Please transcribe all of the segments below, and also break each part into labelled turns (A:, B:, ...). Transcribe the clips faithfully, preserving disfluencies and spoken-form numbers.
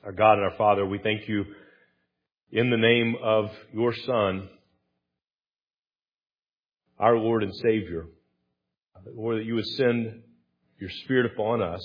A: Our God and our Father, we thank you in the name of your Son, our Lord and Savior, Lord, that you would send your Spirit upon us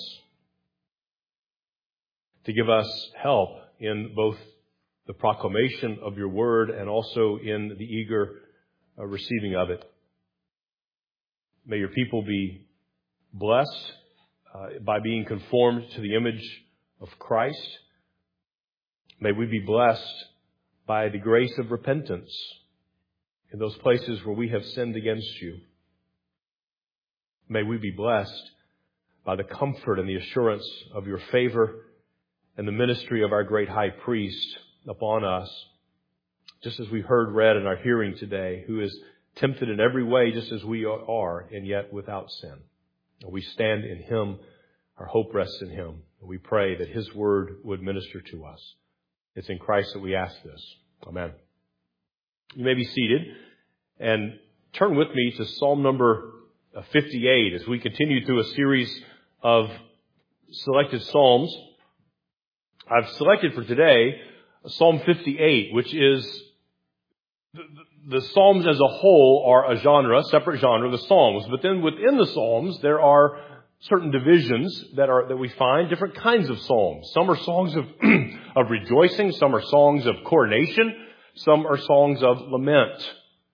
A: to give us help in both the proclamation of your word and also in the eager uh, receiving of it. May your people be blessed uh, by being conformed to the image of Christ. May we be blessed by the grace of repentance in those places where we have sinned against you. May we be blessed by the comfort and the assurance of your favor and the ministry of our great high priest upon us, just as we heard read in our hearing today, who is tempted in every way just as we are, and yet without sin. We stand in him. Our hope rests in him. We pray that his word would minister to us. It's in Christ that we ask this. Amen. You may be seated and turn with me to Psalm number fifty-eight as we continue through a series of selected Psalms. I've selected for today Psalm fifty-eight, which is the, the Psalms as a whole are a genre, separate genre, the Psalms. But then within the Psalms, there are certain divisions that are that we find, different kinds of Psalms. Some are songs of, of rejoicing. Some are songs of coronation. Some are songs of lament.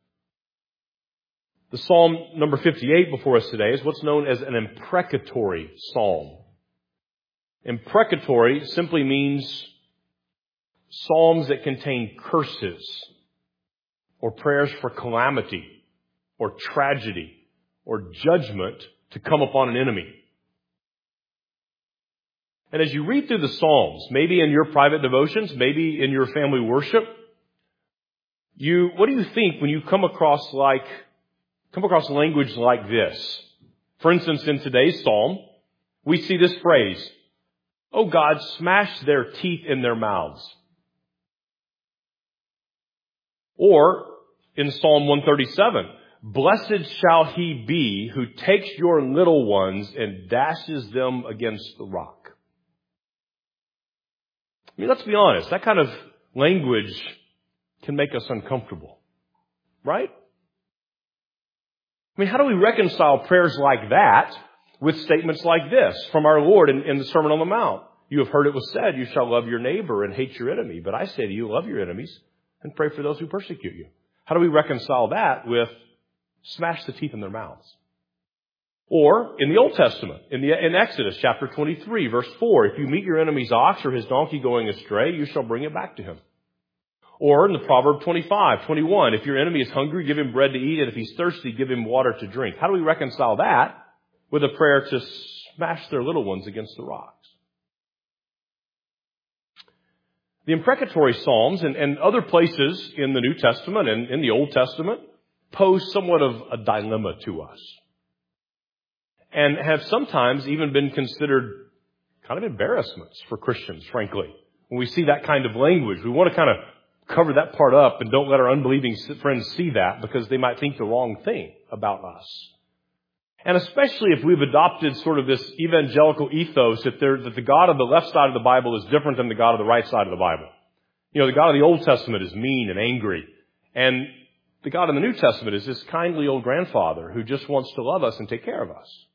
A: The Psalm number fifty-eight before us today is what's known as an imprecatory psalm. Imprecatory simply means psalms that contain curses or prayers for calamity or tragedy or judgment to come upon an enemy. And as you read through the Psalms, maybe in your private devotions, maybe in your family worship, you, what do you think when you come across like, come across language like this? For instance, in today's Psalm, we see this phrase, "Oh God, smash their teeth in their mouths." Or in Psalm one thirty-seven, "Blessed shall he be who takes your little ones and dashes them against the rock." I mean, let's be honest, that kind of language can make us uncomfortable, right? I mean, how do we reconcile prayers like that with statements like this from our Lord in, in the Sermon on the Mount? "You have heard it was said, you shall love your neighbor and hate your enemy. But I say to you, love your enemies and pray for those who persecute you." How do we reconcile that with smash the teeth in their mouths? Or in the Old Testament, in the in Exodus chapter twenty-three, verse four, "If you meet your enemy's ox or his donkey going astray, you shall bring it back to him." Or in the Proverb twenty-five, twenty-one, "If your enemy is hungry, give him bread to eat, and if he's thirsty, give him water to drink." How do we reconcile that with a prayer to smash their little ones against the rocks? The imprecatory Psalms and, and other places in the New Testament and in the Old Testament pose somewhat of a dilemma to us and have sometimes even been considered kind of embarrassments for Christians, frankly. When we see that kind of language, we want to kind of cover that part up and don't let our unbelieving friends see that because they might think the wrong thing about us. And especially if we've adopted sort of this evangelical ethos that, there, that the God of the left side of the Bible is different than the God of the right side of the Bible. You know, the God of the Old Testament is mean and angry. And the God of the New Testament is this kindly old grandfather who just wants to love us and take care of us.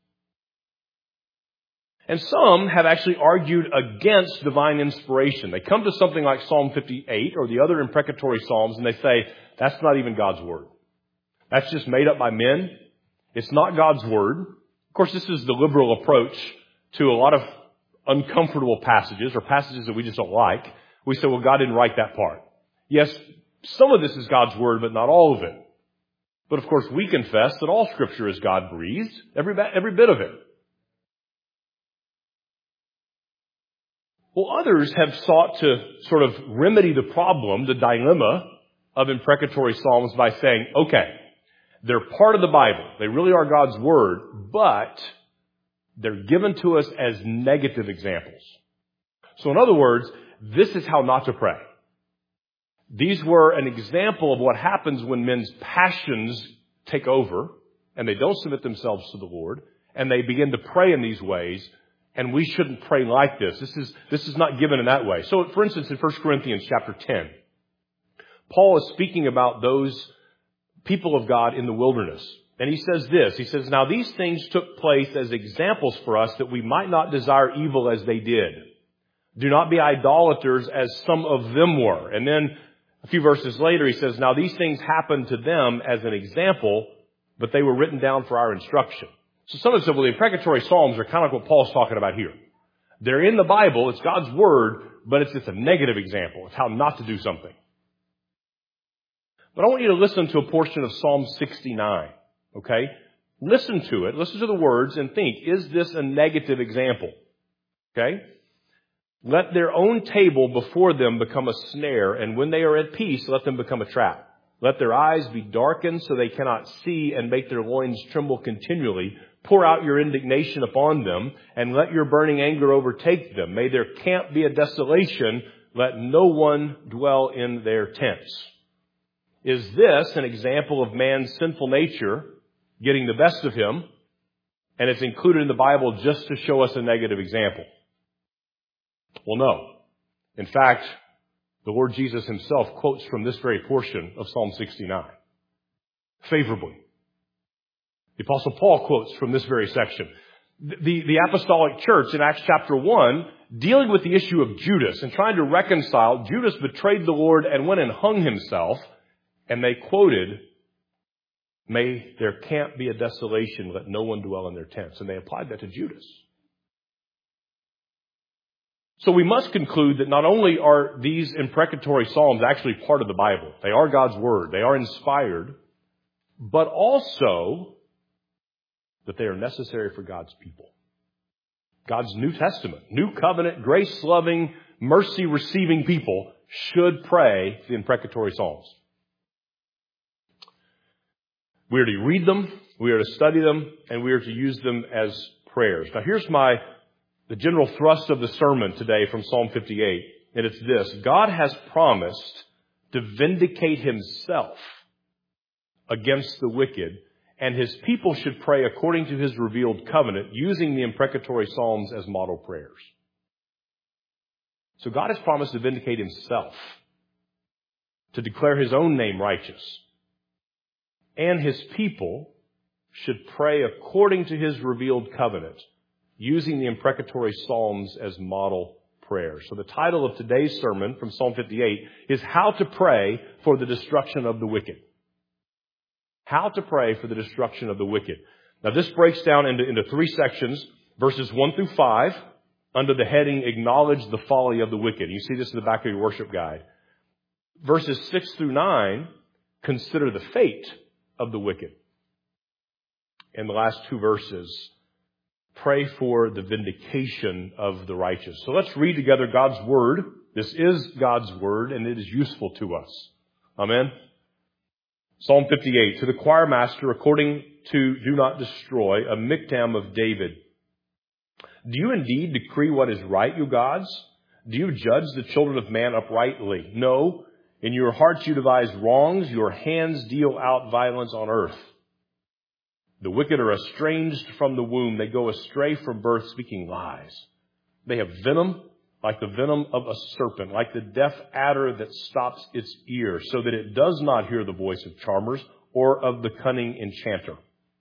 A: And some have actually argued against divine inspiration. They come to something like Psalm fifty-eight or the other imprecatory Psalms and they say, that's not even God's word. That's just made up by men. It's not God's word. Of course, this is the liberal approach to a lot of uncomfortable passages or passages that we just don't like. We say, well, God didn't write that part. Yes, some of this is God's word, but not all of it. But of course, we confess that all Scripture is God-breathed, every, every bit of it. Well, others have sought to sort of remedy the problem, the dilemma of imprecatory Psalms by saying, okay, they're part of the Bible. They really are God's word, but they're given to us as negative examples. So in other words, this is how not to pray. These were an example of what happens when men's passions take over and they don't submit themselves to the Lord and they begin to pray in these ways. And we shouldn't pray like this. This is, this is not given in that way. So, for instance, in First Corinthians chapter ten, Paul is speaking about those people of God in the wilderness. And he says this, he says, now these things took place as examples for us that we might not desire evil as they did. Do not be idolaters as some of them were. And then a few verses later he says, now these things happened to them as an example, but they were written down for our instruction. So some of the, well, the imprecatory Psalms are kind of like what Paul's talking about here. They're in the Bible, it's God's Word, but it's just a negative example. It's how not to do something. But I want you to listen to a portion of Psalm sixty-nine, okay? Listen to it, listen to the words, and think, is this a negative example? Okay? Let their own table before them become a snare, and when they are at peace, let them become a trap. Let their eyes be darkened so they cannot see, and make their loins tremble continually. Pour out your indignation upon them, and let your burning anger overtake them. May their camp be a desolation. Let no one dwell in their tents. Is this an example of man's sinful nature getting the best of him? And it's included in the Bible just to show us a negative example? Well, no. In fact, the Lord Jesus himself quotes from this very portion of Psalm sixty-nine favorably. The Apostle Paul quotes from this very section. The, the apostolic church in Acts chapter one, dealing with the issue of Judas and trying to reconcile, Judas betrayed the Lord and went and hung himself, and they quoted, may their camp be a desolation, let no one dwell in their tents. And they applied that to Judas. So we must conclude that not only are these imprecatory Psalms actually part of the Bible, they are God's Word, they are inspired, but also that they are necessary for God's people. God's New Testament, New Covenant, grace-loving, mercy-receiving people should pray the imprecatory Psalms. We are to read them, we are to study them, and we are to use them as prayers. Now here's my the general thrust of the sermon today from Psalm fifty-eight, and it's this. God has promised to vindicate himself against the wicked, and his people should pray according to his revealed covenant, using the imprecatory Psalms as model prayers. So God has promised to vindicate himself, to declare his own name righteous, and his people should pray according to his revealed covenant, using the imprecatory Psalms as model prayers. So the title of today's sermon from Psalm fifty-eight is How to Pray for the Destruction of the Wicked. How to pray for the destruction of the wicked. Now this breaks down into, into three sections, verses one through five, under the heading, Acknowledge the Folly of the Wicked. You see this in the back of your worship guide. Verses six through nine, Consider the Fate of the Wicked. And the last two verses, Pray for the vindication of the righteous. So let's read together God's Word. This is God's Word, and it is useful to us. Amen? Psalm fifty-eight, to the choir master, according to Do Not Destroy, a miktam of David. Do you indeed decree what is right, you gods? Do you judge the children of man uprightly? No. In your hearts you devise wrongs. Your hands deal out violence on earth. The wicked are estranged from the womb. They go astray from birth, speaking lies. They have venom like the venom of a serpent, like the deaf adder that stops its ear, so that it does not hear the voice of charmers or of the cunning enchanter.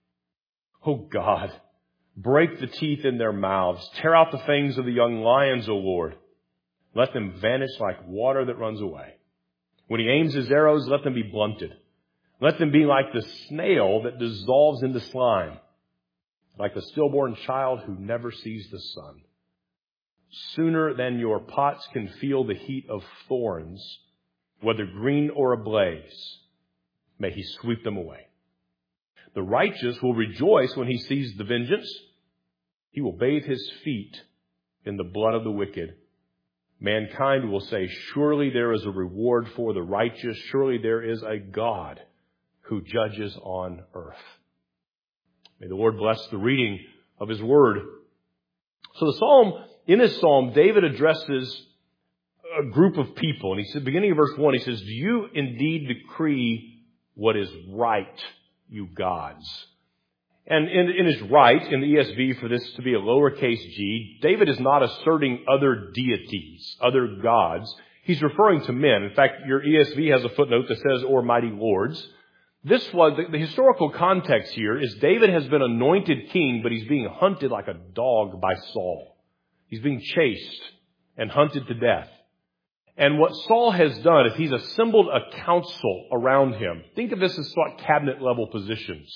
A: Oh God, break the teeth in their mouths. Tear out the fangs of the young lions, O Lord. Let them vanish like water that runs away. When he aims his arrows, let them be blunted. Let them be like the snail that dissolves into slime, like the stillborn child who never sees the sun. Sooner than your pots can feel the heat of thorns, whether green or ablaze, may he sweep them away. The righteous will rejoice when he sees the vengeance. He will bathe his feet in the blood of the wicked. Mankind will say, surely there is a reward for the righteous. Surely there is a God who judges on earth. May the Lord bless the reading of his word. So the psalm, in this psalm, David addresses a group of people. And he said, beginning of verse one, he says, do you indeed decree what is right, you gods? And it is right in the E S V for this to be a lowercase g. David is not asserting other deities, other gods. He's referring to men. In fact, your E S V has a footnote that says, or mighty lords. This was, the, the historical context here is David has been anointed king, but he's being hunted like a dog by Saul. He's being chased and hunted to death. And what Saul has done is he's assembled a council around him. Think of this as what cabinet level positions.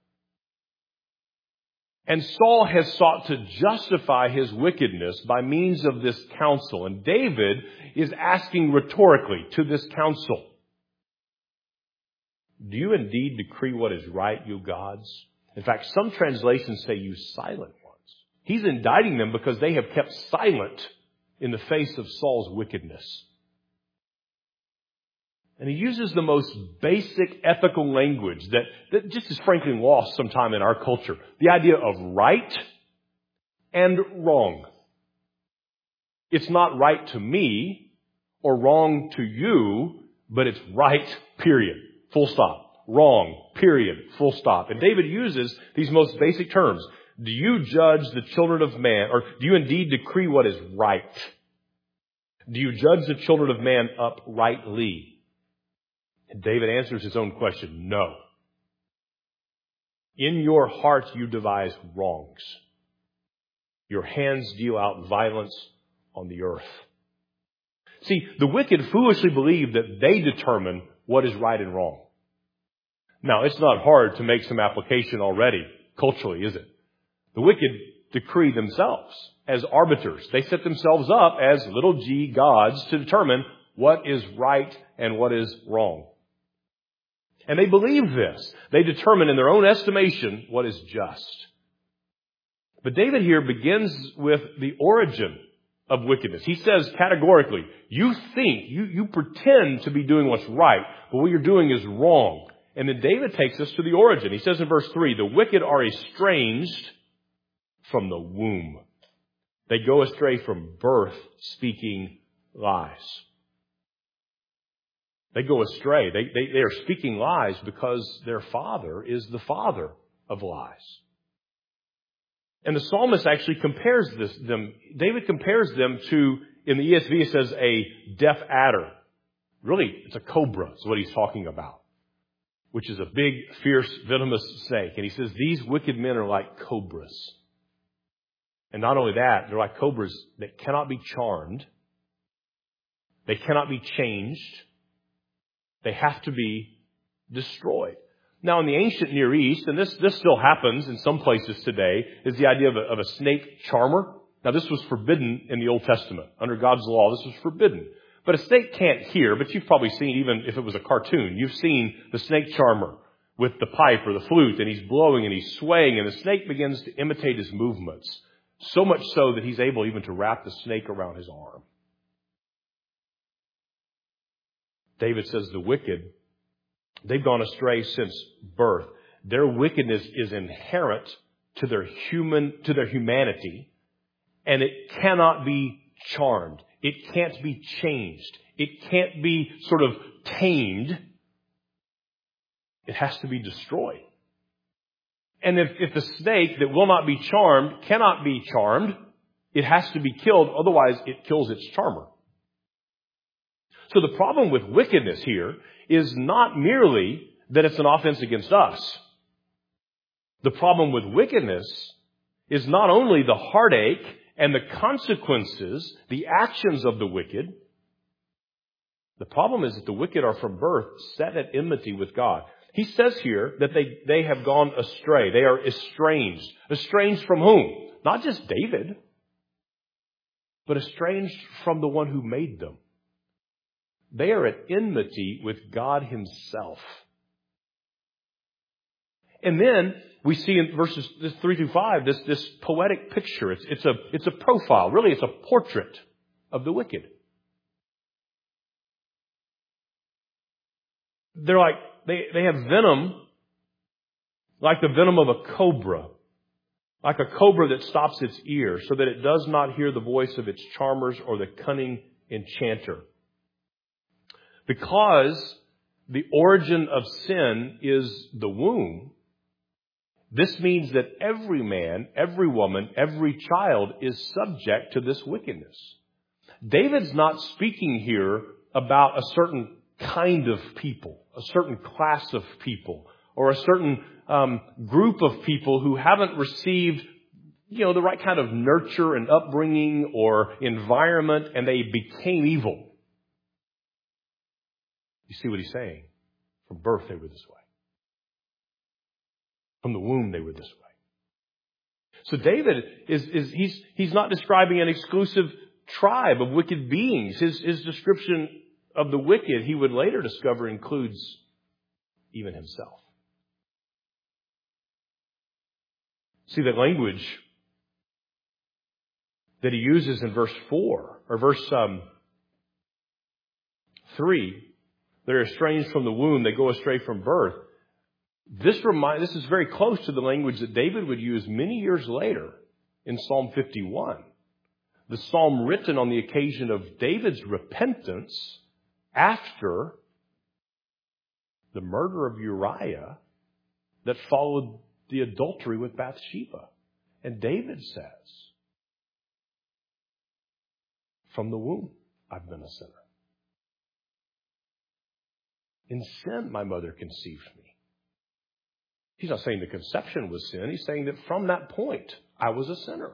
A: And Saul has sought to justify his wickedness by means of this council. And David is asking rhetorically to this council, do you indeed decree what is right, you gods? In fact, some translations say you silent ones. He's indicting them because they have kept silent in the face of Saul's wickedness. And he uses the most basic ethical language that, that just is frankly lost sometime in our culture. The idea of right and wrong. It's not right to me or wrong to you, but it's right, period. Full stop. Wrong, period. Full stop. And David uses these most basic terms. Do you judge the children of man, or do you indeed decree what is right? Do you judge the children of man uprightly? And David answers his own question, no. In your heart you devise wrongs. Your hands deal out violence on the earth. See, the wicked foolishly believe that they determine what is right and wrong. Now, it's not hard to make some application already, culturally, is it? The wicked decree themselves as arbiters. They set themselves up as little g gods to determine what is right and what is wrong. And they believe this. They determine in their own estimation what is just. But David here begins with the origin of wickedness. He says categorically, you think, you, you pretend to be doing what's right, but what you're doing is wrong. And then David takes us to the origin. He says in verse three, the wicked are estranged from the womb. They go astray from birth, speaking lies. They go astray. They, they, they are speaking lies because their father is the father of lies. And the psalmist actually compares this, them, David compares them to, in the E S V it says a deaf adder. Really, it's a cobra is what he's talking about, which is a big, fierce, venomous snake. And he says these wicked men are like cobras. And not only that, they're like cobras that cannot be charmed. They cannot be changed. They have to be destroyed. Now, in the ancient Near East, and this, this still happens in some places today, is the idea of a, of a snake charmer. Now, this was forbidden in the Old Testament. Under God's law, this was forbidden. But a snake can't hear, but you've probably seen, even if it was a cartoon, you've seen the snake charmer with the pipe or the flute, and he's blowing and he's swaying, and the snake begins to imitate his movements. So much so that he's able even to wrap the snake around his arm. David says the wicked, they've gone astray since birth. Their wickedness is inherent to their human, to their humanity, and it cannot be charmed. It can't be changed. It can't be sort of tamed. It has to be destroyed. And if, if the snake that will not be charmed cannot be charmed, it has to be killed. Otherwise, it kills its charmer. So the problem with wickedness here is not merely that it's an offense against us. The problem with wickedness is not only the heartache and the consequences, the actions of the wicked. The problem is that the wicked are from birth set at enmity with God. He says here that they, they have gone astray. They are estranged. Estranged from whom? Not just David, but estranged from the one who made them. They are at enmity with God himself. And then we see in verses three through five this, this poetic picture. It's, it's, a, it's a profile. Really, it's a portrait of the wicked. They're like, they, they have venom like the venom of a cobra. Like a cobra that stops its ear so that it does not hear the voice of its charmers or the cunning enchanter. Because the origin of sin is the womb, This means that every man, every woman, every child is subject to this wickedness. David's not speaking here about a certain kind of people, a certain class of people, or a certain um, group of people who haven't received, you know, the right kind of nurture and upbringing or environment, and they became evil. You see what he's saying? From birth, they were this way. From the womb, they were this way. So David is, is he's, he's not describing an exclusive tribe of wicked beings. His, his description of the wicked, he would later discover, includes even himself. See, that language that he uses in verse four, or verse um, three, they're estranged from the womb, they go astray from birth. This remind, this is very close to the language that David would use many years later in Psalm fifty-one. The psalm written on the occasion of David's repentance after the murder of Uriah that followed the adultery with Bathsheba. And David says, from the womb, I've been a sinner. In sin, my mother conceived me. He's not saying the conception was sin. He's saying that from that point, I was a sinner.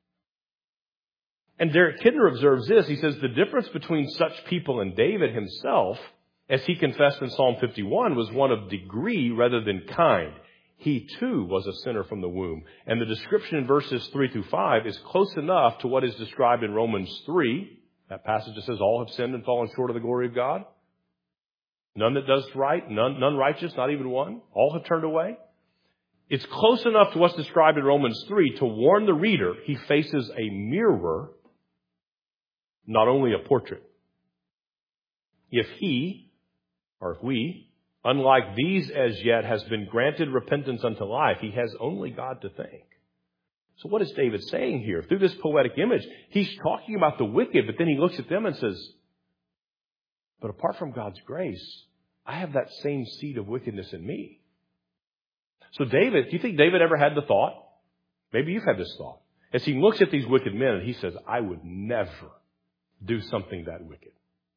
A: And Derek Kidner observes this. He says the difference between such people and David himself, as he confessed in Psalm fifty-one, was one of degree rather than kind. He too was a sinner from the womb. And the description in verses three through five is close enough to what is described in Romans three. That passage that says all have sinned and fallen short of the glory of God. None that does right, none, none righteous, not even one. All have turned away. It's close enough to what's described in Romans three to warn the reader he faces a mirror, not only a portrait. If he, or if we, unlike these as yet, has been granted repentance unto life, he has only God to thank. So what is David saying here? Through this poetic image, he's talking about the wicked, but then he looks at them and says, but apart from God's grace, I have that same seed of wickedness in me. So David, do you think David ever had the thought? Maybe you've had this thought. As he looks at these wicked men and he says, I would never do something that wicked.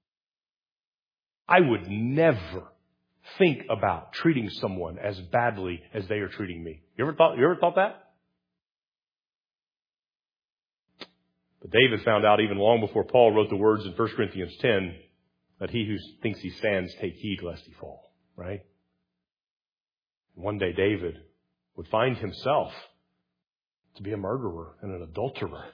A: I would never think about treating someone as badly as they are treating me. You ever thought, you ever thought that? But David found out even long before Paul wrote the words in First Corinthians ten that he who thinks he stands, take heed lest he fall. Right? One day David would find himself to be a murderer and an adulterer.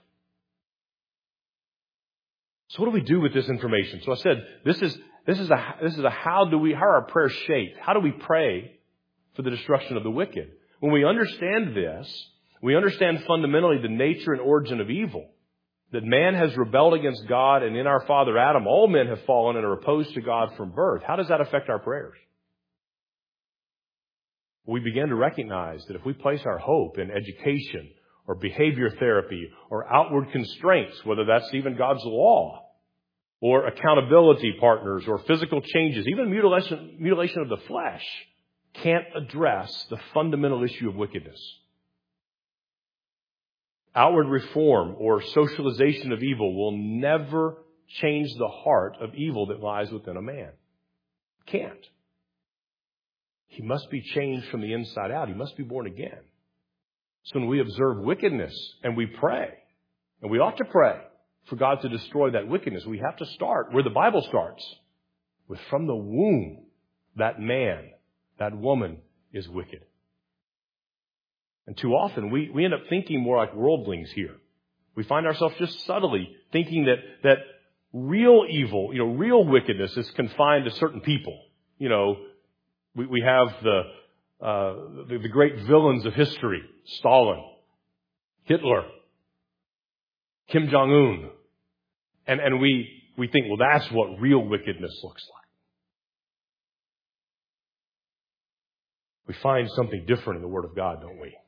A: So what do we do with this information? So I said, this is, this is a, this is a how do we, how are our prayers shaped? How do we pray for the destruction of the wicked? When we understand this, we understand fundamentally the nature and origin of evil. That man has rebelled against God, and in our father Adam, all men have fallen and are opposed to God from birth. How does that affect our prayers? We begin to recognize that if we place our hope in education or behavior therapy or outward constraints, whether that's even God's law or accountability partners or physical changes, even mutilation, mutilation of the flesh, can't address the fundamental issue of wickedness. Outward reform or socialization of evil will never change the heart of evil that lies within a man. Can't. He must be changed from the inside out. He must be born again. So when we observe wickedness and we pray, and we ought to pray for God to destroy that wickedness, we have to start where the Bible starts, with from the womb, that man, that woman is wicked. And too often we, we end up thinking more like worldlings here. We find ourselves just subtly thinking that, that real evil, you know, real wickedness is confined to certain people. You know, we, we have the, uh, the, the great villains of history, Stalin, Hitler, Kim Jong-un. And, and we, we think, well, that's what real wickedness looks like. We find something different in the Word of God, don't we?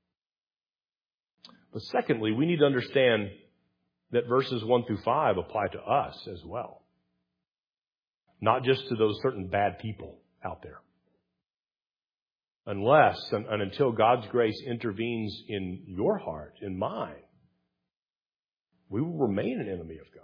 A: But secondly, we need to understand that verses one through five apply to us as well. Not just to those certain bad people out there. unless and, and until God's grace intervenes in your heart, in mine, we will remain an enemy of God.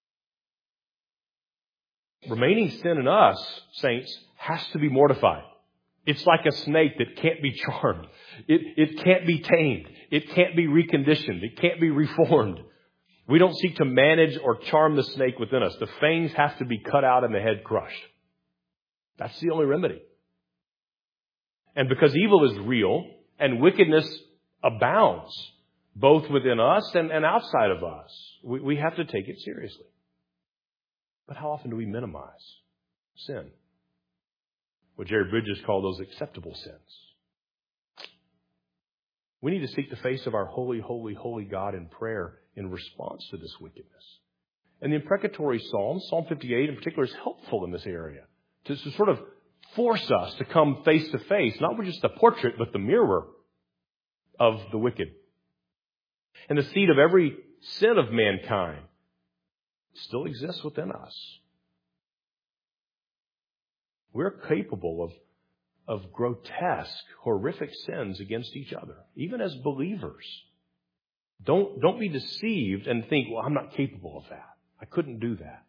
A: Remaining sin in us, saints, has to be mortified. It's like a snake that can't be charmed. It, it can't be tamed. It can't be reconditioned. It can't be reformed. We don't seek to manage or charm the snake within us. The fangs have to be cut out and the head crushed. That's the only remedy. And because evil is real and wickedness abounds, both within us and, and outside of us, we, we have to take it seriously. But how often do we minimize sin? What Jerry Bridges called those acceptable sins. We need to seek the face of our holy, holy, holy God in prayer in response to this wickedness. And the imprecatory Psalms, Psalm fifty-eight in particular, is helpful in this area to, to sort of force us to come face to face, not with just the portrait, but the mirror of the wicked. And the seed of every sin of mankind still exists within us. We're capable of, of grotesque, horrific sins against each other, even as believers. Don't, don't be deceived and think, well, I'm not capable of that. I couldn't do that.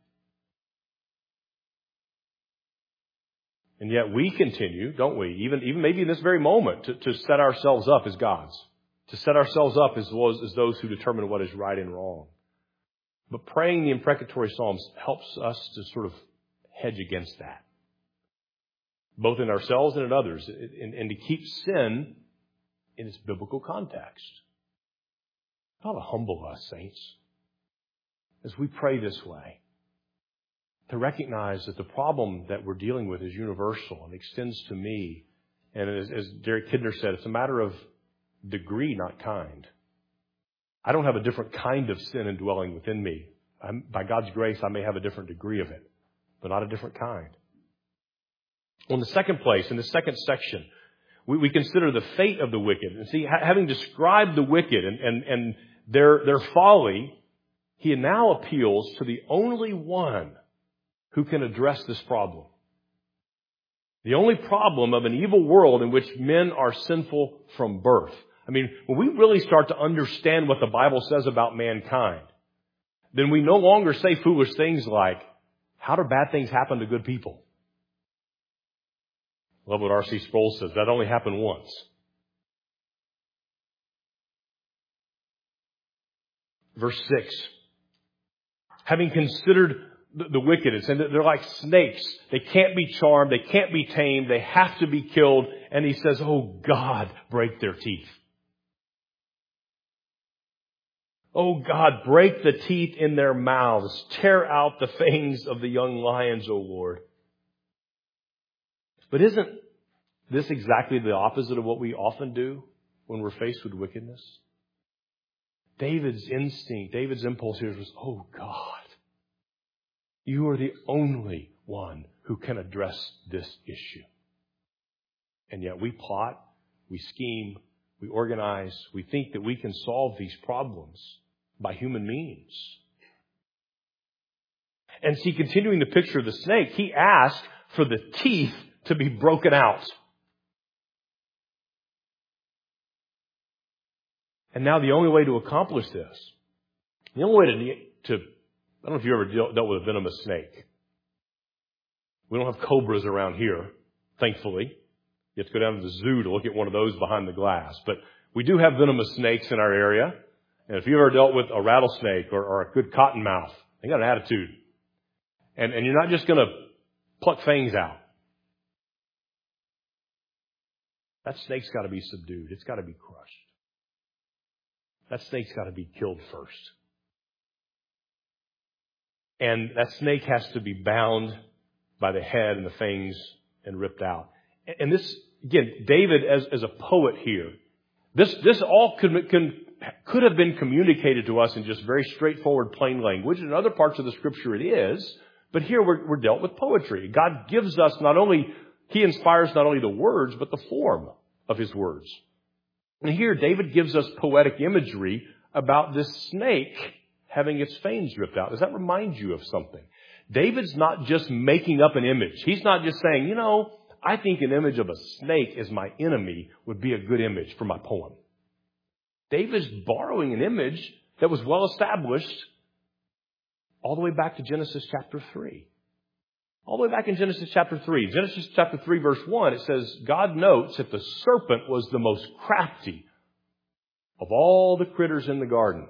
A: And yet we continue, don't we, even, even maybe in this very moment, to, to set ourselves up as gods, to set ourselves up as, as those who determine what is right and wrong. But praying the imprecatory Psalms helps us to sort of hedge against that, both in ourselves and in others, and, and to keep sin in its biblical context. It ought to humble us, saints, as we pray this way, to recognize that the problem that we're dealing with is universal and extends to me. And as, as Derek Kidner said, it's a matter of degree, not kind. I don't have a different kind of sin indwelling within me. I'm, by God's grace, I may have a different degree of it, but not a different kind. Well, in the second place, in the second section, we, we consider the fate of the wicked. And see, ha- having described the wicked and, and, and their, their folly, he now appeals to the only one who can address this problem. The only problem of an evil world in which men are sinful from birth. I mean, when we really start to understand what the Bible says about mankind, then we no longer say foolish things like, how do bad things happen to good people? I love what R C Sproul says. That only happened once. Verse six. Having considered the, the wicked, it's, and they're like snakes. They can't be charmed. They can't be tamed. They have to be killed. And he says, oh God, break their teeth. Oh God, break the teeth in their mouths. Tear out the fangs of the young lions, O Lord. But isn't this exactly the opposite of what we often do when we're faced with wickedness? David's instinct, David's impulse here was, oh God, you are the only one who can address this issue. And yet we plot, we scheme, we organize, we think that we can solve these problems by human means. And see, continuing the picture of the snake, he asked for the teeth to be broken out. And now the only way to accomplish this, the only way to, to I don't know if you ever dealt, dealt with a venomous snake. We don't have cobras around here, thankfully. You have to go down to the zoo to look at one of those behind the glass. But we do have venomous snakes in our area. And if you've ever dealt with a rattlesnake or, or a good cottonmouth, they got an attitude. And, and you're not just going to pluck fangs out. That snake's got to be subdued. It's got to be crushed. That snake's got to be killed first. And that snake has to be bound by the head and the fangs and ripped out. And this, again, David as, as a poet here, this, this all could, can, could have been communicated to us in just very straightforward, plain language. In other parts of the Scripture it is, but here we're, we're dealt with poetry. God gives us not only, He inspires not only the words, but the form of His words. And here David gives us poetic imagery about this snake having its fangs ripped out. Does that remind you of something? David's not just making up an image. He's not just saying, you know, I think an image of a snake as my enemy would be a good image for my poem. David's borrowing an image that was well established all the way back to Genesis chapter three. All the way back in Genesis chapter three. Genesis chapter three verse one, it says, God notes that the serpent was the most crafty of all the critters in the garden.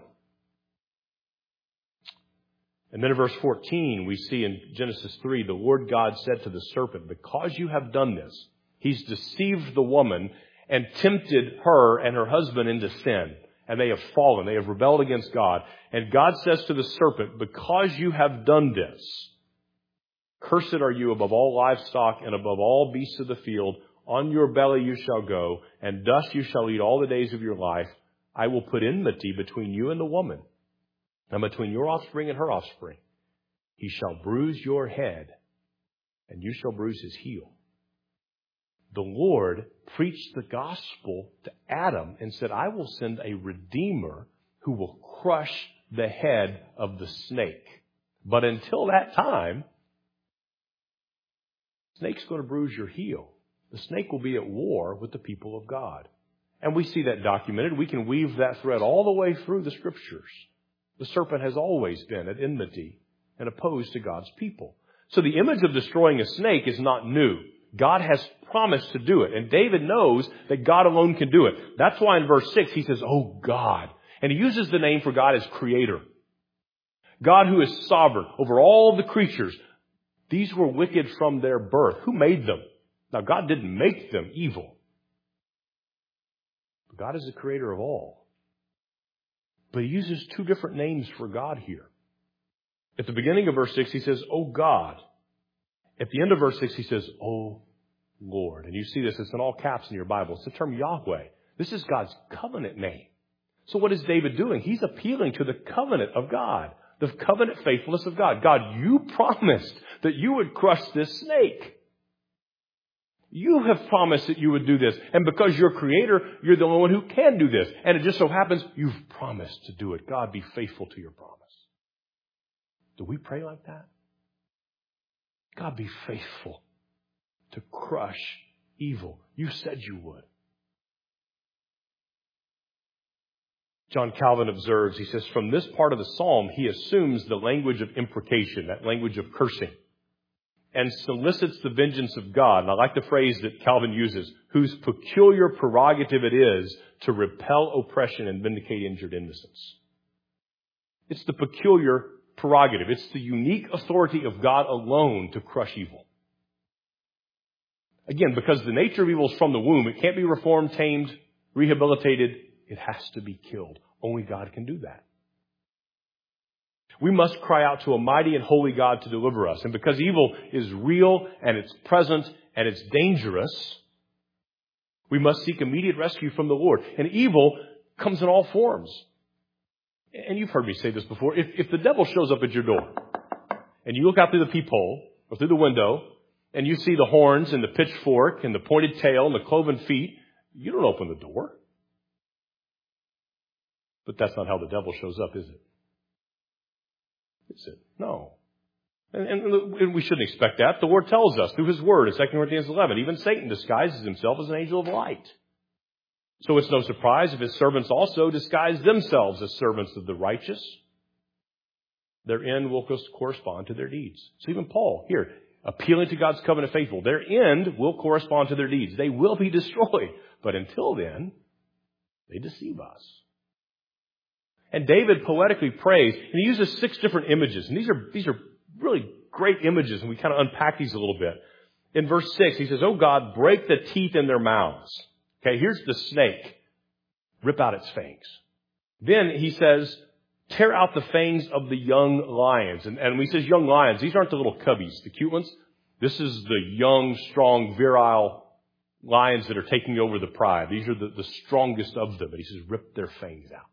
A: And then in verse fourteen, we see in Genesis three, the Lord God said to the serpent, because you have done this, he's deceived the woman and tempted her and her husband into sin. And they have fallen. They have rebelled against God. And God says to the serpent, because you have done this, cursed are you above all livestock and above all beasts of the field. On your belly you shall go, and dust you shall eat all the days of your life. I will put enmity between you and the woman, and between your offspring and her offspring. He shall bruise your head, and you shall bruise his heel. The Lord preached the gospel to Adam and said, I will send a redeemer who will crush the head of the snake. But until that time, the snake's going to bruise your heel. The snake will be at war with the people of God. And we see that documented. We can weave that thread all the way through the scriptures. The serpent has always been at enmity and opposed to God's people. So the image of destroying a snake is not new. God has promised to do it. And David knows that God alone can do it. That's why in verse six he says, oh God. And he uses the name for God as creator. God who is sovereign over all the creatures. These were wicked from their birth. Who made them? Now God didn't make them evil. God is the creator of all. But he uses two different names for God here. At the beginning of verse six, he says, oh God. At the end of verse six, he says, oh Lord. And you see this, it's in all caps in your Bible. It's the term Yahweh. This is God's covenant name. So what is David doing? He's appealing to the covenant of God, the covenant faithfulness of God. God, you promised that you would crush this snake. You have promised that you would do this. And because you're creator, you're the only one who can do this. And it just so happens you've promised to do it. God, be faithful to your promise. Do we pray like that? God, be faithful to crush evil. You said you would. John Calvin observes, he says, from this part of the psalm, he assumes the language of imprecation, that language of cursing, and solicits the vengeance of God. And I like the phrase that Calvin uses, whose peculiar prerogative it is to repel oppression and vindicate injured innocence. It's the peculiar prerogative. It's the unique authority of God alone to crush evil. Again, because the nature of evil is from the womb, it can't be reformed, tamed, rehabilitated. It has to be killed. Only God can do that. We must cry out to a mighty and holy God to deliver us. And because evil is real and it's present and it's dangerous, we must seek immediate rescue from the Lord. And evil comes in all forms. And you've heard me say this before. If, if the devil shows up at your door and you look out through the peephole or through the window and you see the horns and the pitchfork and the pointed tail and the cloven feet, you don't open the door. But that's not how the devil shows up, is it? Is it? No. And, and, and we shouldn't expect that. The Lord tells us through His Word in Second Corinthians eleven, even Satan disguises himself as an angel of light. So it's no surprise if His servants also disguise themselves as servants of the righteous. Their end will correspond to their deeds. So even Paul here, appealing to God's covenant faithful, their end will correspond to their deeds. They will be destroyed. But until then, they deceive us. And David poetically prays, and he uses six different images. And these are, these are really great images, and we kind of unpack these a little bit. In verse six, he says, oh God, break the teeth in their mouths. Okay, here's the snake. Rip out its fangs. Then he says, tear out the fangs of the young lions. And, and when he says young lions, these aren't the little cubbies, the cute ones. This is the young, strong, virile lions that are taking over the pride. These are the, the strongest of them. And he says, rip their fangs out.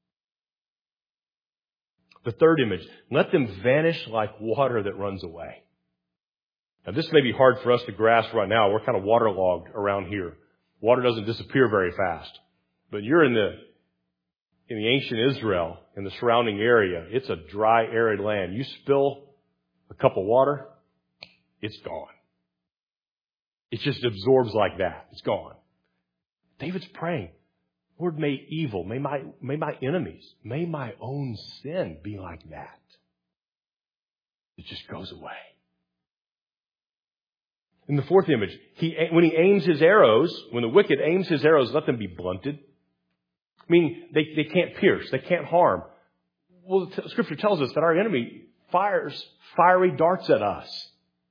A: The third image, let them vanish like water that runs away. Now, this may be hard for us to grasp right now. We're kind of waterlogged around here. Water doesn't disappear very fast. But you're in the in the ancient Israel, in the surrounding area. It's a dry, arid land. You spill a cup of water, it's gone. It just absorbs like that. It's gone. David's praying, Lord, may evil, may my, may my enemies, may my own sin be like that. It just goes away. In the fourth image, he, when he aims his arrows, when the wicked aims his arrows, let them be blunted. I mean, they, they can't pierce. They can't harm. Well, the Scripture tells us that our enemy fires fiery darts at us.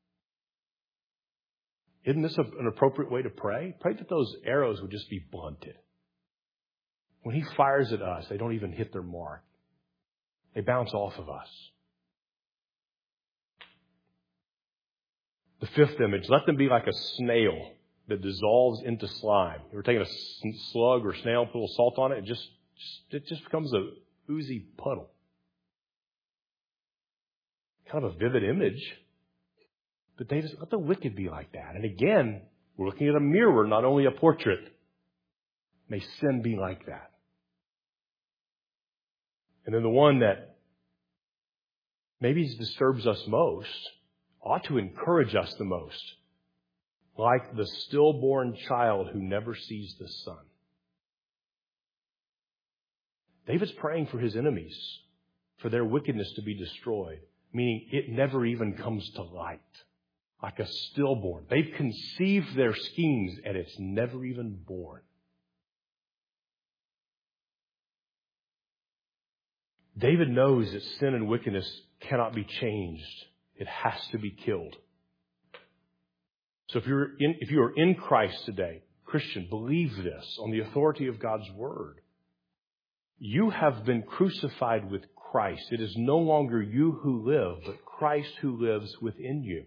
A: Isn't this a, an appropriate way to pray? Pray that those arrows would just be blunted. When he fires at us, they don't even hit their mark. They bounce off of us. The fifth image, let them be like a snail that dissolves into slime. You ever taken a slug or snail, put a little salt on it, it just, just it just becomes a oozy puddle. Kind of a vivid image. But David said, let the wicked be like that. And again, we're looking at a mirror, not only a portrait. May sin be like that. And then the one that maybe disturbs us most ought to encourage us the most. Like the stillborn child who never sees the sun. David's praying for his enemies, for their wickedness to be destroyed, meaning it never even comes to light. Like a stillborn. They've conceived their schemes and it's never even born. David knows that sin and wickedness cannot be changed. It has to be killed. So if you're in, if you are in Christ today, Christian, believe this on the authority of God's Word. You have been crucified with Christ. It is no longer you who live, but Christ who lives within you.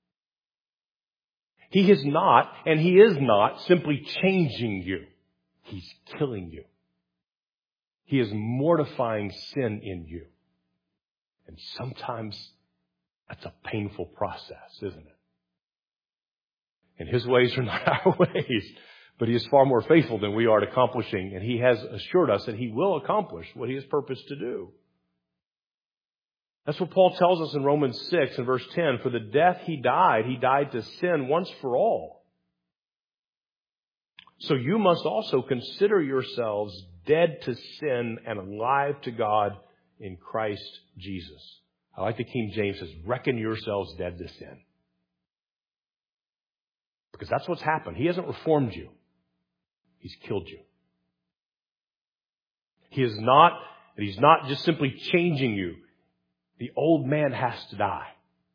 A: He is not, and He is not simply changing you. He's killing you. He is mortifying sin in you. And sometimes that's a painful process, isn't it? And His ways are not our ways, but He is far more faithful than we are at accomplishing, and He has assured us that He will accomplish what He has purposed to do. That's what Paul tells us in Romans six and verse ten. For the death He died, He died to sin once for all. So you must also consider yourselves dead to sin and alive to God in Christ Jesus. I like the King James says, reckon yourselves dead to sin. Because that's what's happened. He hasn't reformed you. He's killed you. He is not, He's not just simply changing you. The old man has to die.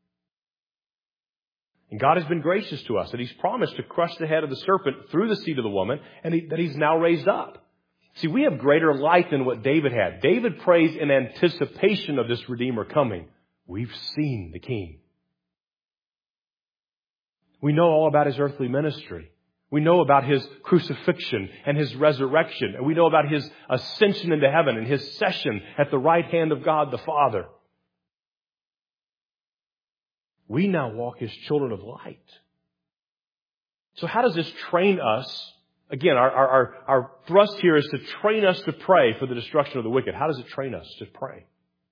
A: And God has been gracious to us that He's promised to crush the head of the serpent through the seed of the woman, and he, that He's now raised up. See, we have greater light than what David had. David prays in anticipation of this Redeemer coming. We've seen the King. We know all about His earthly ministry. We know about His crucifixion and His resurrection. And we know about His ascension into heaven and His session at the right hand of God the Father. We now walk as children of light. So how does this train us? Again, our, our, our thrust here is to train us to pray for the destruction of the wicked. How does it train us to pray?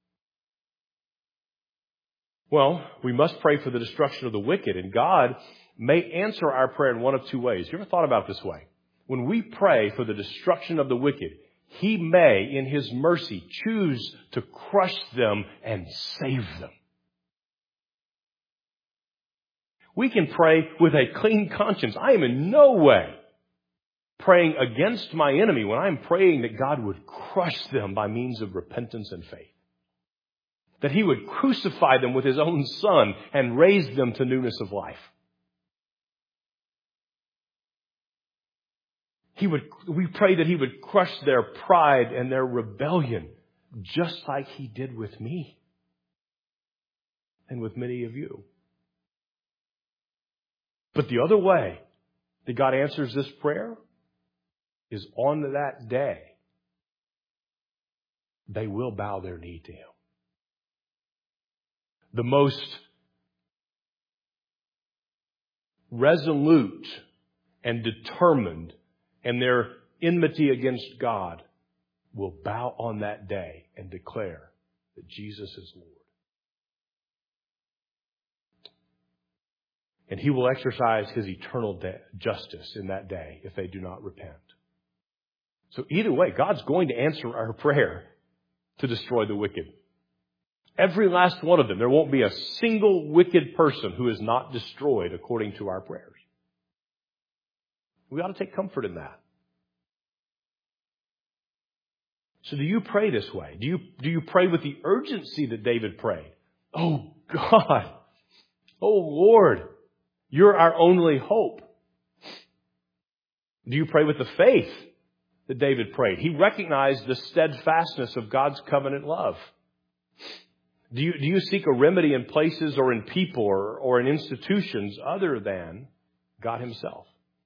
A: Well, we must pray for the destruction of the wicked, and God may answer our prayer in one of two ways. You ever thought about it this way? When we pray for the destruction of the wicked, He may, in His mercy, choose to crush them and save them. We can pray with a clean conscience. I am in no way praying against my enemy when I'm praying that God would crush them by means of repentance and faith. That He would crucify them with His own Son and raise them to newness of life. He would, we pray that He would crush their pride and their rebellion, just like He did with me and with many of you. But the other way that God answers this prayer is on that day, they will bow their knee to Him. The most resolute and determined in their enmity against God will bow on that day and declare that Jesus is Lord. And he will exercise his eternal de- justice in that day if they do not repent. So either way, God's going to answer our prayer to destroy the wicked. Every last one of them. There won't be a single wicked person who is not destroyed according to our prayers. We ought to take comfort in that. So do you pray this way? Do you, do you pray with the urgency that David prayed? Oh God! Oh Lord! You're our only hope. Do you pray with the faith that David prayed? He recognized the steadfastness of God's covenant love. Do you, do you seek a remedy in places or in people or, or in institutions other than God Himself?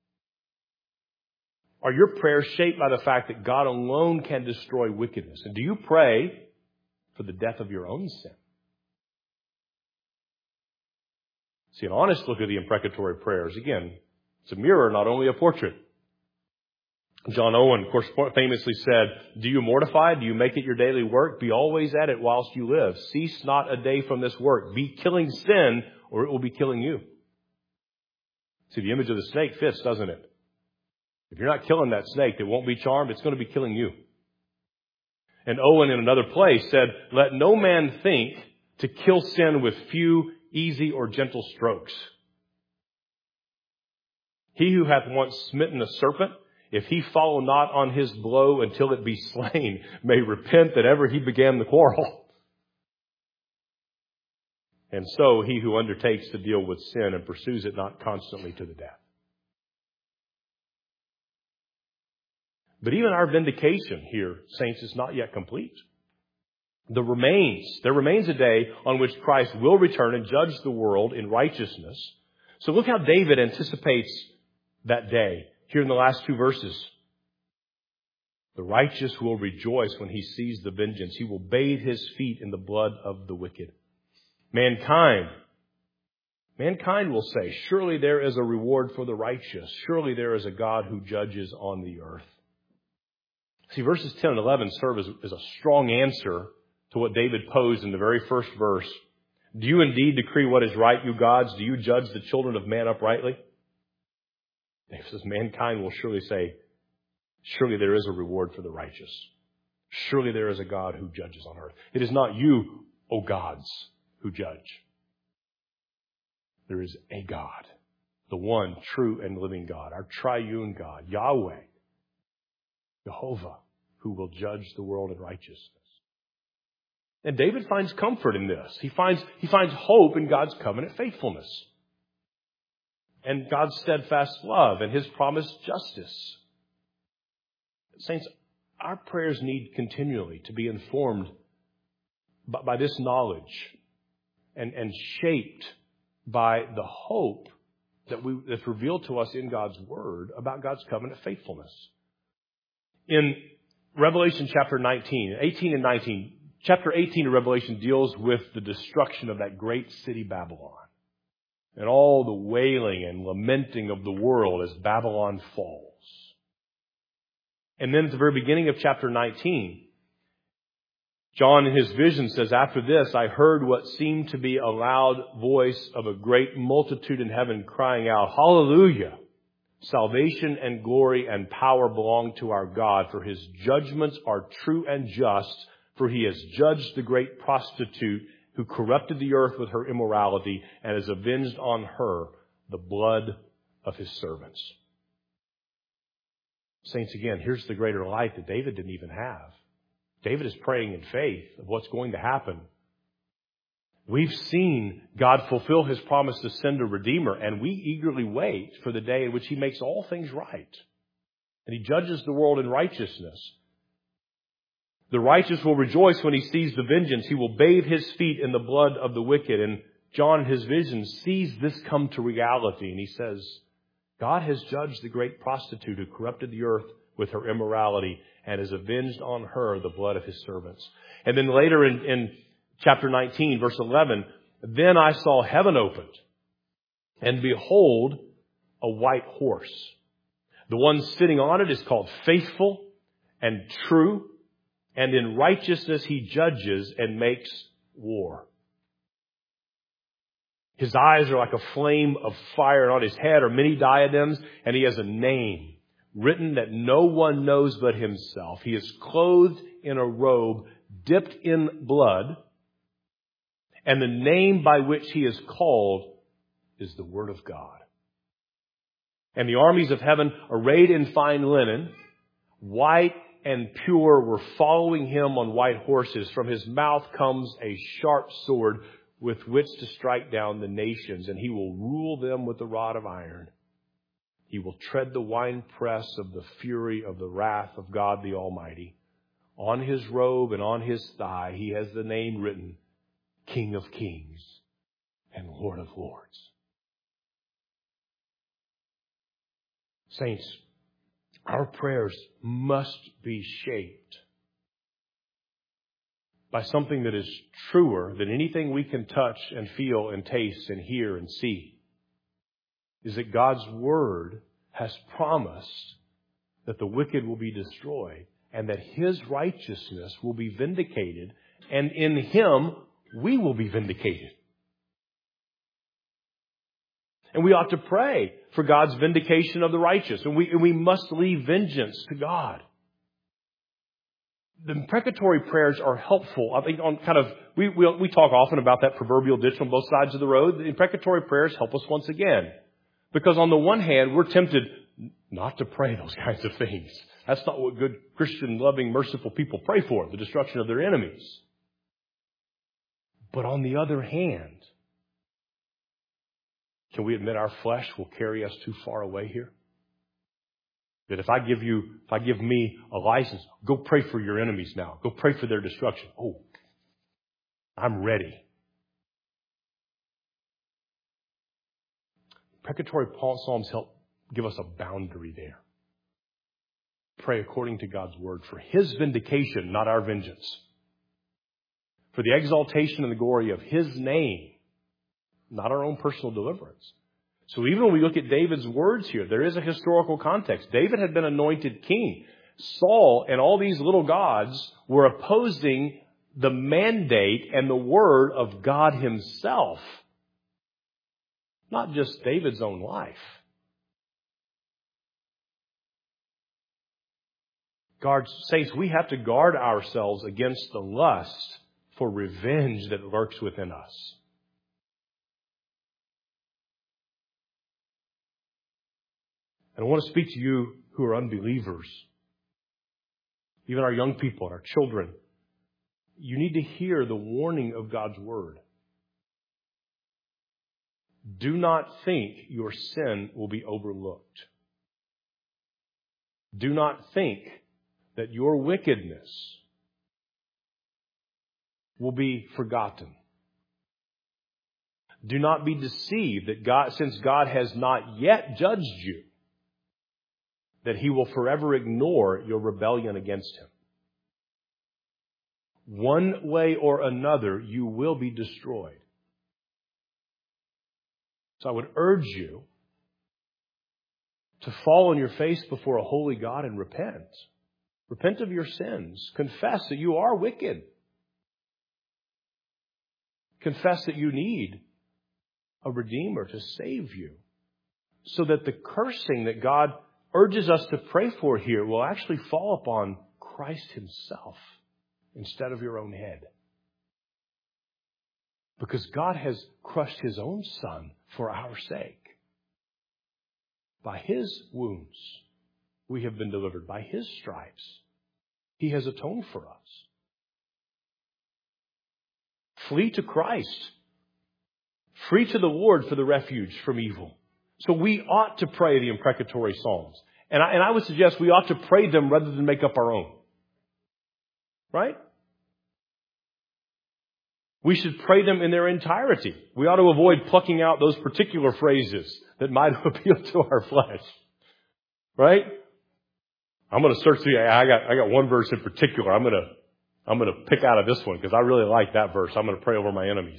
A: Are your prayers shaped by the fact that God alone can destroy wickedness? And do you pray for the death of your own sin? See, an honest look at the imprecatory prayers, again, it's a mirror, not only a portrait. John Owen, of course, famously said, do you mortify? Do you make it your daily work? Be always at it whilst you live. Cease not a day from this work. Be killing sin, or it will be killing you. See, the image of the snake fits, doesn't it? If you're not killing that snake that won't be charmed, it's going to be killing you. And Owen, in another place, said, let no man think to kill sin with few, easy, or gentle strokes. He who hath once smitten a serpent, if he follow not on his blow until it be slain, may repent that ever he began the quarrel. And so he who undertakes to deal with sin and pursues it not constantly to the death. But even our vindication here, saints, is not yet complete. There remains, there remains a day on which Christ will return and judge the world in righteousness. So look how David anticipates that day here in the last two verses. The righteous will rejoice when he sees the vengeance. He will bathe his feet in the blood of the wicked. Mankind, mankind will say, surely there is a reward for the righteous. Surely there is a God who judges on the earth. See, verses ten and eleven serve as, as a strong answer to what David posed in the very first verse. Do you indeed decree what is right, you gods? Do you judge the children of man uprightly? David says, mankind will surely say, surely there is a reward for the righteous. Surely there is a God who judges on earth. It is not you, O gods, who judge. There is a God, the one true and living God, our triune God, Yahweh, Jehovah, who will judge the world in righteousness. And David finds comfort in this. He finds, he finds hope in God's covenant faithfulness and God's steadfast love and His promised justice. Saints, our prayers need continually to be informed by, by this knowledge and, and shaped by the hope that we, that's revealed to us in God's Word about God's covenant faithfulness. In Revelation chapter nineteen, eighteen and nineteen, chapter eighteen of Revelation deals with the destruction of that great city Babylon and all the wailing and lamenting of the world as Babylon falls. And then at the very beginning of chapter nineteen, John in his vision says, after this, I heard what seemed to be a loud voice of a great multitude in heaven crying out, Hallelujah! Salvation and glory and power belong to our God, for His judgments are true and just, for He has judged the great prostitute who corrupted the earth with her immorality and has avenged on her the blood of His servants. Saints, again, here's the greater light that David didn't even have. David is praying in faith of what's going to happen. We've seen God fulfill His promise to send a Redeemer, and we eagerly wait for the day in which He makes all things right. And He judges the world in righteousness. The righteous will rejoice when he sees the vengeance. He will bathe his feet in the blood of the wicked. And John, in his vision, sees this come to reality. And he says, God has judged the great prostitute who corrupted the earth with her immorality and has avenged on her the blood of His servants. And then later in, in chapter nineteen, verse eleven, then I saw heaven opened, and behold, a white horse. The one sitting on it is called Faithful and True, and in righteousness He judges and makes war. His eyes are like a flame of fire, and on his head are many diadems, and he has a name written that no one knows but himself. He is clothed in a robe dipped in blood, and the name by which he is called is the Word of God. And the armies of heaven, arrayed in fine linen, white and pure, were following him on white horses. From his mouth comes a sharp sword with which to strike down the nations, and he will rule them with a rod of iron. He will tread the winepress of the fury of the wrath of God the Almighty. On his robe and on his thigh he has the name written, King of Kings and Lord of Lords. Saints, our prayers must be shaped by something that is truer than anything we can touch and feel and taste and hear and see. Is that God's Word has promised that the wicked will be destroyed and that His righteousness will be vindicated, and in Him we will be vindicated. And we ought to pray for God's vindication of the righteous. And we, and we must leave vengeance to God. The imprecatory prayers are helpful. I think on kind of, we, we, we talk often about that proverbial ditch on both sides of the road. The imprecatory prayers help us once again. Because on the one hand, we're tempted not to pray those kinds of things. That's not what good Christian, loving, merciful people pray for, the destruction of their enemies. But on the other hand, can we admit our flesh will carry us too far away here? That if I give you, if I give me a license, go pray for your enemies now. Go pray for their destruction. Oh, I'm ready. Precatory Psalms help give us a boundary there. Pray according to God's Word for His vindication, not our vengeance. For the exaltation and the glory of His name, not our own personal deliverance. So even when we look at David's words here, there is a historical context. David had been anointed king. Saul and all these little gods were opposing the mandate and the word of God Himself. Not just David's own life. Guard, saints, we have to guard ourselves against the lust for revenge that lurks within us. And I want to speak to you who are unbelievers, even our young people and our children. You need to hear the warning of God's Word. Do not think your sin will be overlooked. Do not think that your wickedness will be forgotten. Do not be deceived that God, since God has not yet judged you, that He will forever ignore your rebellion against Him. One way or another, you will be destroyed. So I would urge you to fall on your face before a holy God and repent. Repent of your sins. Confess that you are wicked. Confess that you need a Redeemer to save you, so that the cursing that God urges us to pray for here will actually fall upon Christ Himself instead of your own head. Because God has crushed His own Son for our sake. By His wounds, we have been delivered. By His stripes, He has atoned for us. Flee to Christ. Flee to the Lord for the refuge from evil. So we ought to pray the imprecatory Psalms. And I, and I would suggest we ought to pray them rather than make up our own. Right? We should pray them in their entirety. We ought to avoid plucking out those particular phrases that might appeal to our flesh. Right? I'm going to search through. I got, I got one verse in particular. I'm going to, I'm going to pick out of this one because I really like that verse. I'm going to pray over my enemies.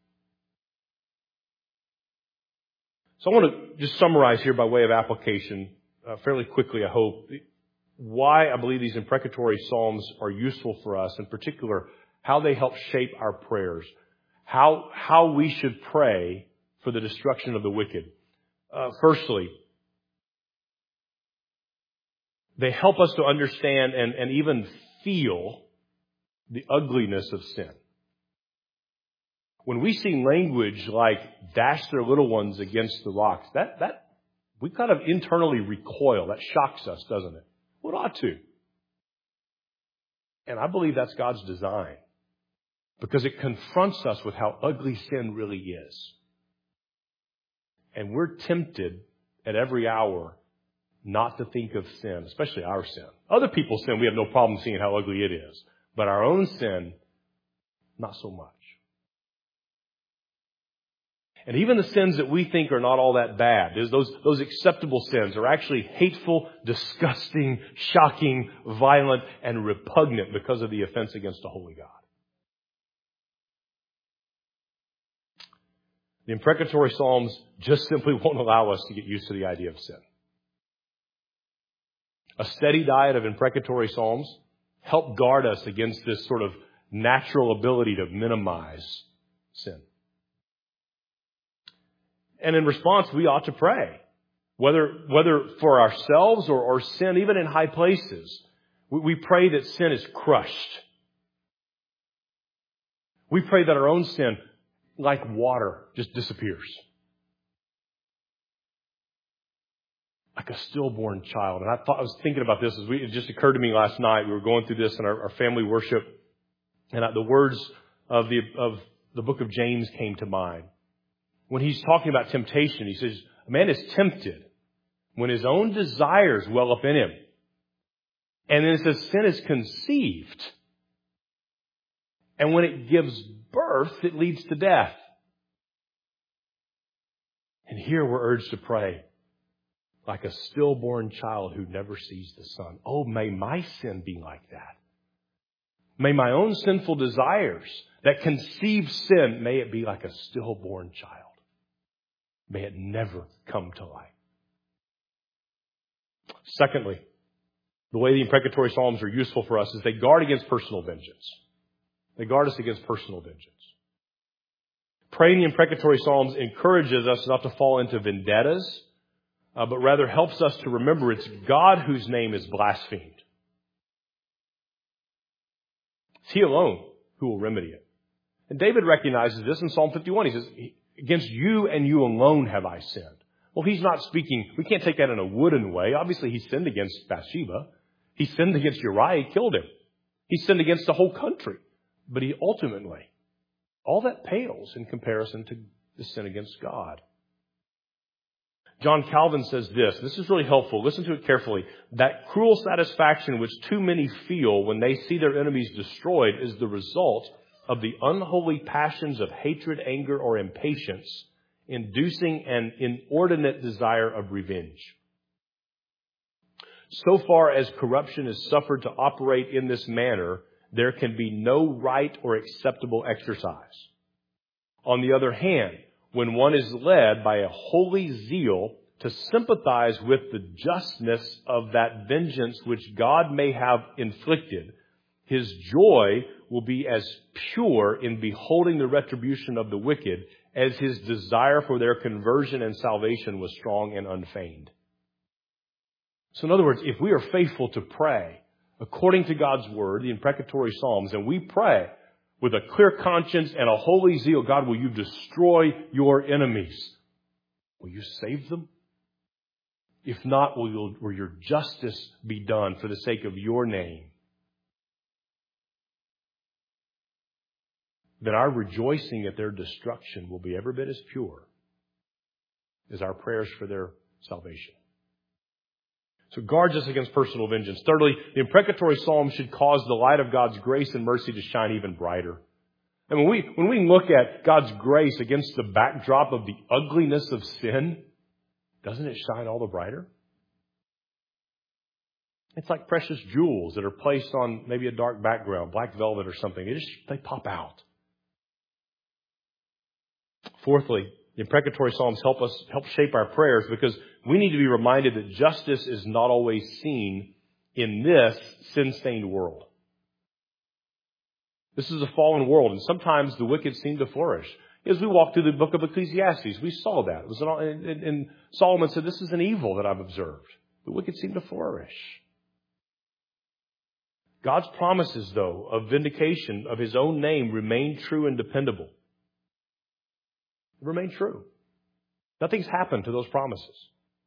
A: So I want to just summarize here by way of application, uh, fairly quickly, I hope, why I believe these imprecatory psalms are useful for us, in particular, how they help shape our prayers, how, how we should pray for the destruction of the wicked. Uh, firstly, they help us to understand and, and even feel the ugliness of sin. When we see language like dash their little ones against the rocks, that, that, we kind of internally recoil. That shocks us, doesn't it? Well, it ought to. And I believe that's God's design, because it confronts us with how ugly sin really is. And we're tempted at every hour not to think of sin, especially our sin. Other people's sin, we have no problem seeing how ugly it is. But our own sin, not so much. And even the sins that we think are not all that bad, those, those acceptable sins, are actually hateful, disgusting, shocking, violent, and repugnant because of the offense against a holy God. The imprecatory Psalms just simply won't allow us to get used to the idea of sin. A steady diet of imprecatory Psalms help guard us against this sort of natural ability to minimize sin. And in response, we ought to pray. Whether, whether for ourselves or, or sin, even in high places, we, we pray that sin is crushed. We pray that our own sin, like water, just disappears. Like a stillborn child. And I thought I was thinking about this as we, it just occurred to me last night. We were going through this in our, our family worship, and the words of the of the book of James came to mind. When he's talking about temptation, he says, a man is tempted when his own desires well up in him. And then it says sin is conceived. And when it gives birth, it leads to death. And here we're urged to pray like a stillborn child who never sees the sun. Oh, may my sin be like that. May my own sinful desires that conceive sin, may it be like a stillborn child. May it never come to light. Secondly, the way the imprecatory Psalms are useful for us is they guard against personal vengeance. They guard us against personal vengeance. Praying the imprecatory Psalms encourages us not to fall into vendettas, uh, but rather helps us to remember it's God whose name is blasphemed. It's He alone who will remedy it. And David recognizes this in Psalm fifty-one. He says, against you and you alone have I sinned. Well, he's not speaking, we can't take that in a wooden way. Obviously, he sinned against Bathsheba. He sinned against Uriah. He killed him. He sinned against the whole country. But he ultimately, all that pales in comparison to the sin against God. John Calvin says this. This is really helpful. Listen to it carefully. That cruel satisfaction which too many feel when they see their enemies destroyed is the result of the unholy passions of hatred, anger, or impatience, inducing an inordinate desire of revenge. So far as corruption is suffered to operate in this manner, there can be no right or acceptable exercise. On the other hand, when one is led by a holy zeal to sympathize with the justness of that vengeance which God may have inflicted, his joy will be as pure in beholding the retribution of the wicked as his desire for their conversion and salvation was strong and unfeigned. So in other words, if we are faithful to pray according to God's word, the imprecatory Psalms, and we pray with a clear conscience and a holy zeal, God, will you destroy your enemies? Will you save them? If not, will, you, will your justice be done for the sake of your name? Then our rejoicing at their destruction will be every bit as pure as our prayers for their salvation. So it guards us against personal vengeance. Thirdly, the imprecatory Psalm should cause the light of God's grace and mercy to shine even brighter. And when we, when we look at God's grace against the backdrop of the ugliness of sin, doesn't it shine all the brighter? It's like precious jewels that are placed on maybe a dark background, black velvet or something. They just, they pop out. Fourthly, the imprecatory Psalms help us, help shape our prayers because we need to be reminded that justice is not always seen in this sin-stained world. This is a fallen world, and sometimes the wicked seem to flourish. As we walked through the book of Ecclesiastes, we saw that. It was an, and, and Solomon said, this is an evil that I've observed. The wicked seem to flourish. God's promises, though, of vindication of His own name remain true and dependable. Remain true. Nothing's happened to those promises.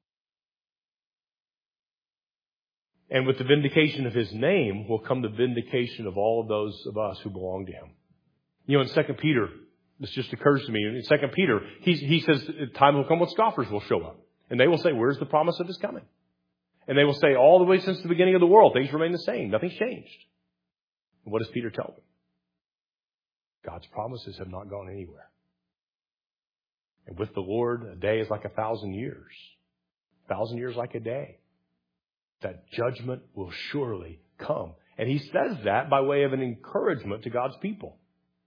A: And with the vindication of His name will come the vindication of all of those of us who belong to Him. You know, in Second Peter, this just occurs to me. In Second Peter, he, he says, time will come when scoffers will show up. And they will say, where's the promise of His coming? And they will say, all the way since the beginning of the world, things remain the same. Nothing's changed. And what does Peter tell them? God's promises have not gone anywhere. And with the Lord, a day is like a thousand years. A thousand years like a day. That judgment will surely come. And He says that by way of an encouragement to God's people.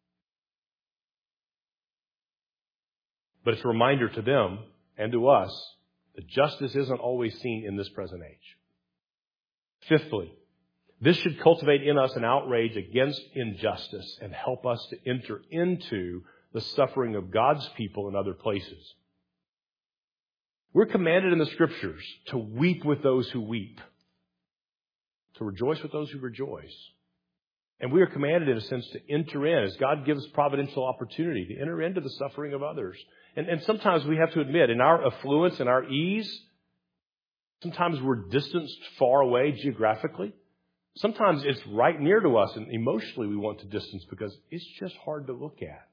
A: But it's a reminder to them and to us that justice isn't always seen in this present age. Fifthly, this should cultivate in us an outrage against injustice and help us to enter into the suffering of God's people in other places. We're commanded in the Scriptures to weep with those who weep, to rejoice with those who rejoice. And we are commanded, in a sense, to enter in, as God gives providential opportunity, to enter into the suffering of others. And, and sometimes we have to admit, in our affluence and our ease, sometimes we're distanced far away geographically. Sometimes it's right near to us, and emotionally we want to distance because it's just hard to look at.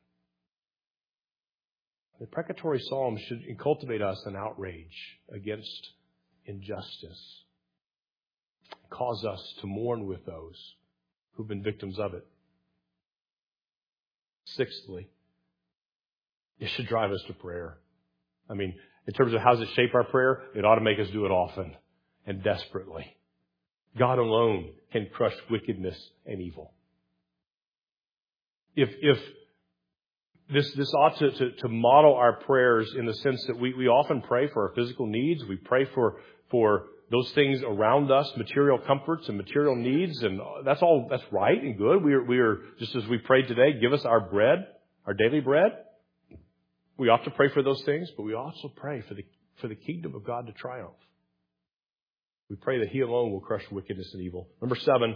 A: The precatory psalms should cultivate us an outrage against injustice, cause us to mourn with those who've been victims of it. Sixthly, it should drive us to prayer. I mean, in terms of how does it shape our prayer, it ought to make us do it often and desperately. God alone can crush wickedness and evil. If if this this ought to, to, to model our prayers in the sense that we, we often pray for our physical needs, we pray for for those things around us, material comforts and material needs, and that's all, that's right and good. We are, we are, just as we prayed today, give us our bread, our daily bread. We ought to pray for those things, but we also pray for the, for the kingdom of God to triumph. We pray that He alone will crush wickedness and evil. Number seven,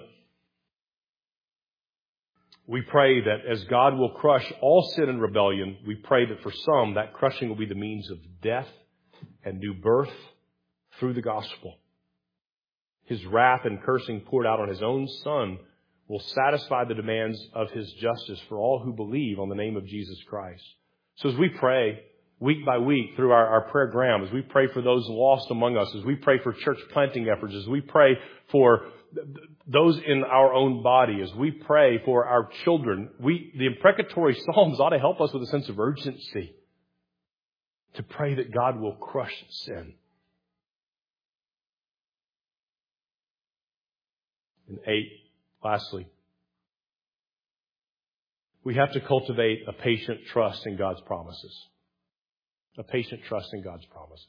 A: we pray that as God will crush all sin and rebellion, we pray that for some, that crushing will be the means of death and new birth through the gospel. His wrath and cursing poured out on His own Son will satisfy the demands of His justice for all who believe on the name of Jesus Christ. So as we pray week by week through our, our prayer gram, as we pray for those lost among us, as we pray for church planting efforts, as we pray for those in our own body, as we pray for our children, we the imprecatory psalms ought to help us with a sense of urgency to pray that God will crush sin. And eight, lastly, we have to cultivate a patient trust in God's promises. A patient trust in God's promises.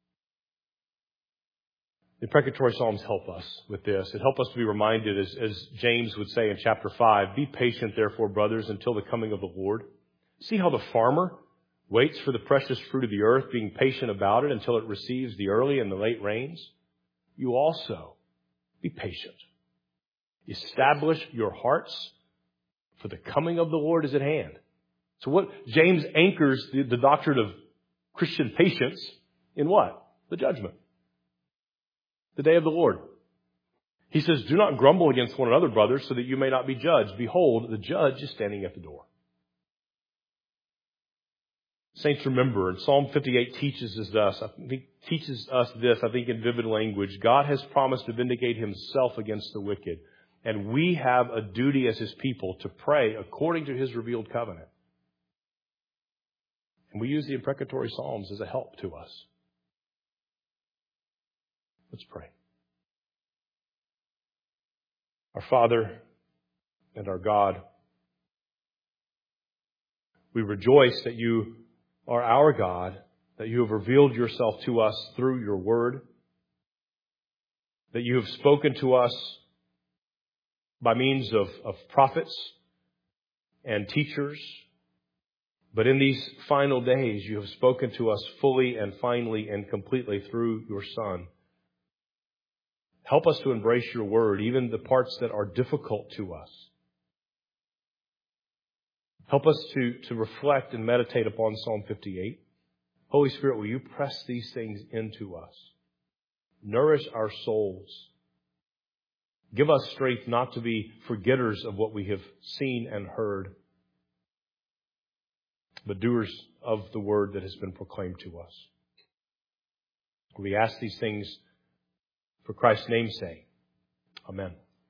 A: The imprecatory Psalms help us with this. It helps us to be reminded, as, as James would say in chapter five, be patient, therefore, brothers, until the coming of the Lord. See how the farmer waits for the precious fruit of the earth, being patient about it until it receives the early and the late rains. You also be patient. Establish your hearts, for the coming of the Lord is at hand. So what James anchors the, the doctrine of Christian patience in what? The judgment. The day of the Lord. He says, do not grumble against one another, brothers, so that you may not be judged. Behold, the judge is standing at the door. Saints, remember, and Psalm fifty-eight teaches us this, I think, teaches us this, I think, in vivid language. God has promised to vindicate Himself against the wicked. And we have a duty as His people to pray according to His revealed covenant. And we use the imprecatory Psalms as a help to us. Let's pray. Our Father and our God, we rejoice that You are our God, that You have revealed Yourself to us through Your word, that You have spoken to us by means of, of prophets and teachers, But in these final days, you have spoken to us fully and finally and completely through your Son. Help us to embrace your word, even the parts that are difficult to us. Help us to, to reflect and meditate upon Psalm fifty-eight. Holy Spirit, will you press these things into us? Nourish our souls. Give us strength not to be forgetters of what we have seen and heard, but doers of the word that has been proclaimed to us. We ask these things for Christ's name's sake. Amen.